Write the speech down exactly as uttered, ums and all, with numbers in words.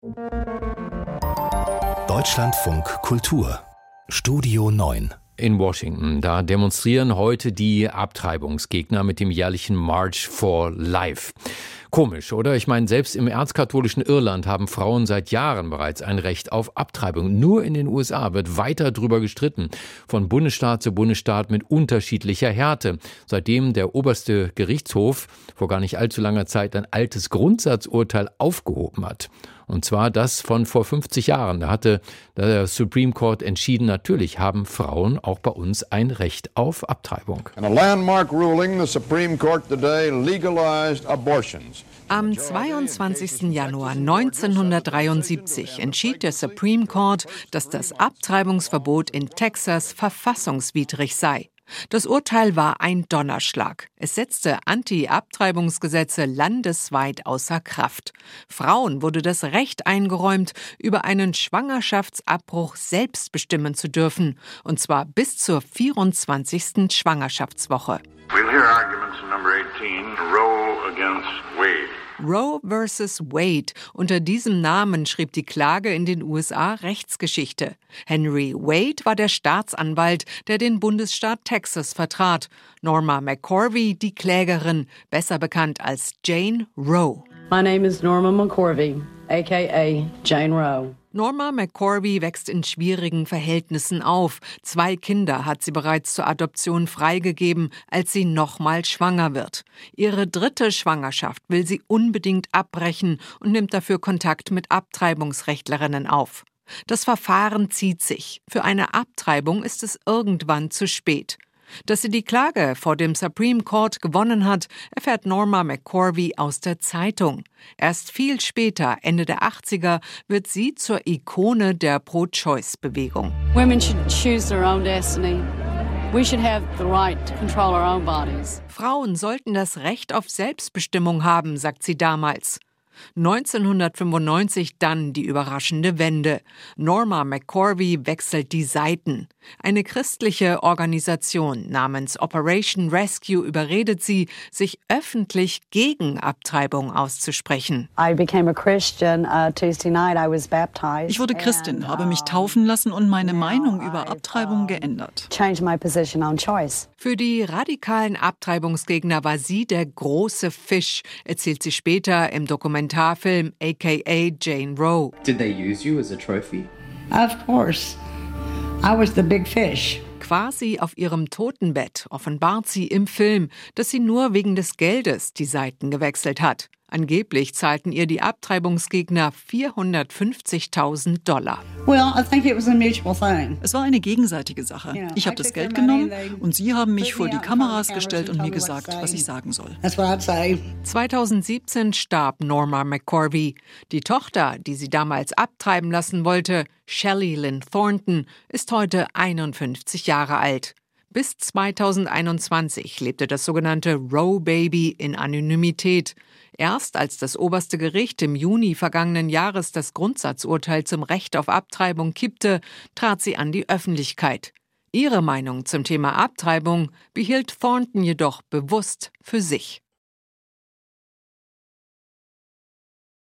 Deutschlandfunk Kultur Studio neun in Washington. Da demonstrieren heute die Abtreibungsgegner mit dem jährlichen March for Life. Komisch, oder? Ich meine, selbst im erzkatholischen Irland haben Frauen seit Jahren bereits ein Recht auf Abtreibung. Nur in den U S A wird weiter drüber gestritten. Von Bundesstaat zu Bundesstaat mit unterschiedlicher Härte. Seitdem der oberste Gerichtshof vor gar nicht allzu langer Zeit ein altes Grundsatzurteil aufgehoben hat. Und zwar das von vor fünfzig Jahren. Da hatte der Supreme Court entschieden, natürlich haben Frauen auch bei uns ein Recht auf Abtreibung. In a landmark ruling, the Supreme Court today legalized abortions. Am zweiundzwanzigsten Januar neunzehnhundertdreiundsiebzig entschied der Supreme Court, dass das Abtreibungsverbot in Texas verfassungswidrig sei. Das Urteil war ein Donnerschlag. Es setzte Anti-Abtreibungsgesetze landesweit außer Kraft. Frauen wurde das Recht eingeräumt, über einen Schwangerschaftsabbruch selbst bestimmen zu dürfen, und zwar bis zur vierundzwanzigsten Schwangerschaftswoche. We'll hear arguments in number eighteen, Roe against Wade. Roe versus Wade. Unter diesem Namen schrieb die Klage in den U S A Rechtsgeschichte. Henry Wade war der Staatsanwalt, der den Bundesstaat Texas vertrat. Norma McCorvey, die Klägerin, besser bekannt als Jane Roe. My name is Norma McCorvey, aka Jane Roe. Norma McCorvey wächst in schwierigen Verhältnissen auf. Zwei Kinder hat sie bereits zur Adoption freigegeben, als sie nochmal schwanger wird. Ihre dritte Schwangerschaft will sie unbedingt abbrechen und nimmt dafür Kontakt mit Abtreibungsrechtlerinnen auf. Das Verfahren zieht sich. Für eine Abtreibung ist es irgendwann zu spät. Dass sie die Klage vor dem Supreme Court gewonnen hat, erfährt Norma McCorvey aus der Zeitung. Erst viel später, Ende der achtziger, wird sie zur Ikone der Pro-Choice-Bewegung. Women should choose their own destiny. We should have the right to control our own bodies. Frauen sollten das Recht auf Selbstbestimmung haben, sagt sie damals. neunzehnhundertfünfundneunzig dann die überraschende Wende. Norma McCorvey wechselt die Seiten. Eine christliche Organisation namens Operation Rescue überredet sie, sich öffentlich gegen Abtreibung auszusprechen. I became a Christian uh, Tuesday night. I was baptized. Ich wurde Christin, habe mich taufen lassen und meine Meinung über Abtreibung geändert. Changed my position on choice. Für die radikalen Abtreibungsgegner war sie der große Fisch, erzählt sie später im Dokumentarfilm aka Jane Roe. Did they use you as a trophy? Of course. I was the big fish. Quasi auf ihrem Totenbett offenbart sie im Film, dass sie nur wegen des Geldes die Seiten gewechselt hat. Angeblich zahlten ihr die Abtreibungsgegner vierhundertfünfzigtausend Dollar. Well, I think it was a mutual thing. Es war eine gegenseitige Sache. Ich habe das Geld genommen und sie haben mich vor die Kameras gestellt und mir gesagt, was ich sagen soll. That's what I'd say. zweitausendsiebzehn starb Norma McCorvey. Die Tochter, die sie damals abtreiben lassen wollte, Shelley Lynn Thornton, ist heute einundfünfzig Jahre alt. Bis zweitausendeinundzwanzig lebte das sogenannte Roe-Baby in Anonymität. Erst als das oberste Gericht im Juni vergangenen Jahres das Grundsatzurteil zum Recht auf Abtreibung kippte, trat sie an die Öffentlichkeit. Ihre Meinung zum Thema Abtreibung behielt Thornton jedoch bewusst für sich.